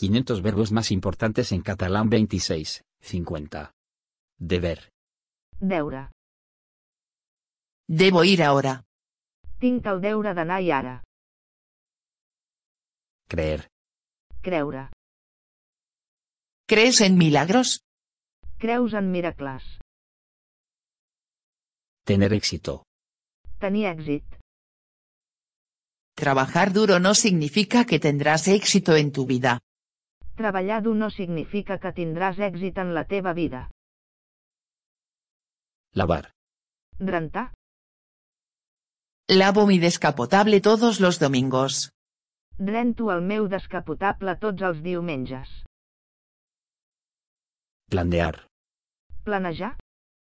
500 verbos más importantes en catalán 26, 50. Deber. Deure. Debo ir ahora. Tinc el deure d'anar i ara. Creer. Creure. ¿Crees en milagros? Creus en miracles. Tener éxito. Tenir èxit. Trabajar duro no significa que tendrás éxito en tu vida. Treballar dur no significa que tindràs èxit en la teva vida. Lavar. Rentar. Lavo mi descapotable todos los domingos. Rento el meu descapotable tots els diumenges. Planear. Planejar.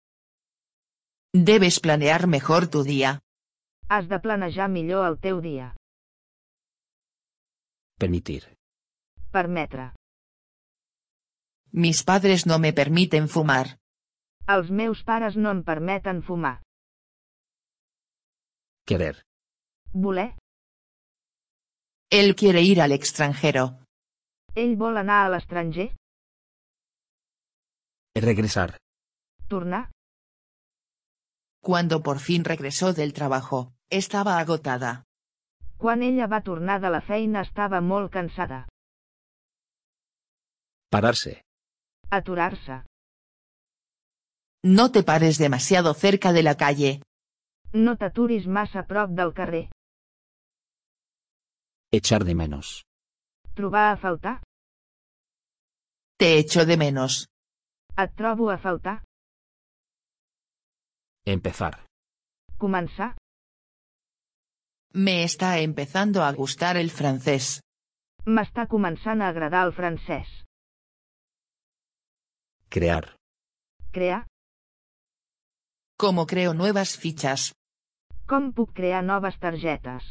Debes planear mejor tu día. Has de planejar millor el teu dia. Permitir. Permetre. Mis padres no me permiten fumar. Els meus pares no em permeten fumar. Querer. Voler. Él quiere ir al extranjero. Ell vol anar a l'estranger. Regresar. Tornar. Cuando por fin regresó del trabajo, estaba agotada. Quan ella va tornar de la feina estava molt cansada. Pararse. Aturar-se. No te pares demasiado cerca de la calle. No t'aturis massa a prop del carrer. Echar de menos. Trobar a faltar. Te echo de menos. Et trobo a faltar. Empezar. Començar. Me está empezando a gustar el francés. M'està començant a agradar el francès. Crear. Crear. ¿Cómo creo nuevas fichas? Com puc crear noves targetes?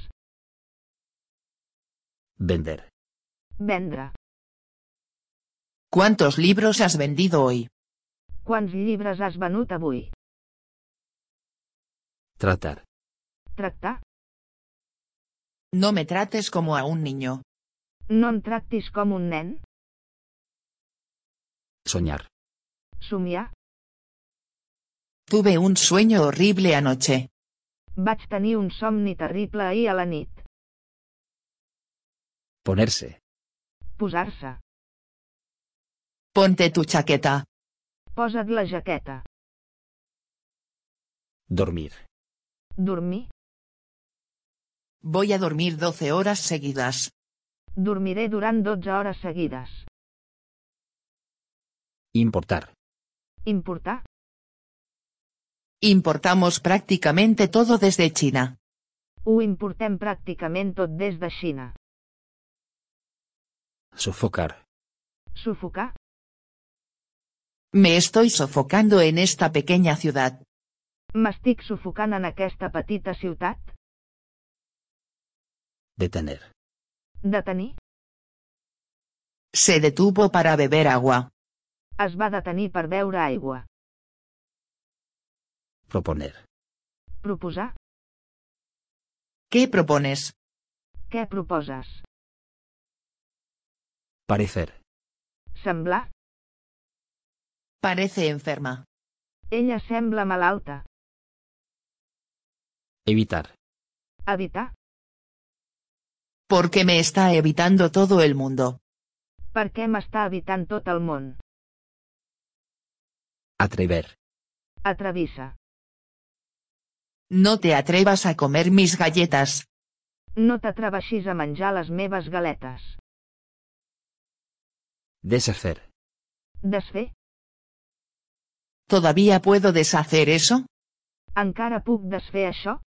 Vender. Vendre. ¿Cuántos libros has vendido hoy? Quants llibres has venut avui? Tratar. Tractar. No me trates como a un niño. No em tractis com un nen. Soñar. Somiar. Tuve un sueño horrible anoche. Vaig tenir un somni terrible ahir a la nit. Ponerse. Posar-se. Ponte tu chaqueta. Posa't la jaqueta. Dormir. Dormir. Voy a dormir 12 horas seguidas. Dormiré durant 12 hores seguides. Importar. Importar. Importamos prácticamente todo desde China. Ho importem pràcticament tot des de Xina. Sofocar. Sufocar. Me estoy sofocando en esta pequeña ciudad. M'estic sufocant en aquesta petita ciutat. Detener. Detenir. Se detuvo para beber agua. Es va detenir per beure aigua. Proponer. Proposar. ¿Qué propones? Què proposes? Parecer. Semblar. Parece enferma. Ella sembla malalta. Evitar. Evitar. Porque me está evitando todo el mundo. Per què m'està evitant tot el món? Atrever. Atrevissa. No te atrevas a comer mis galletas. No t'atreveixis a menjar les meves galetes. Deshacer. Desfer. ¿Todavía puedo deshacer eso? Encara puc desfer això?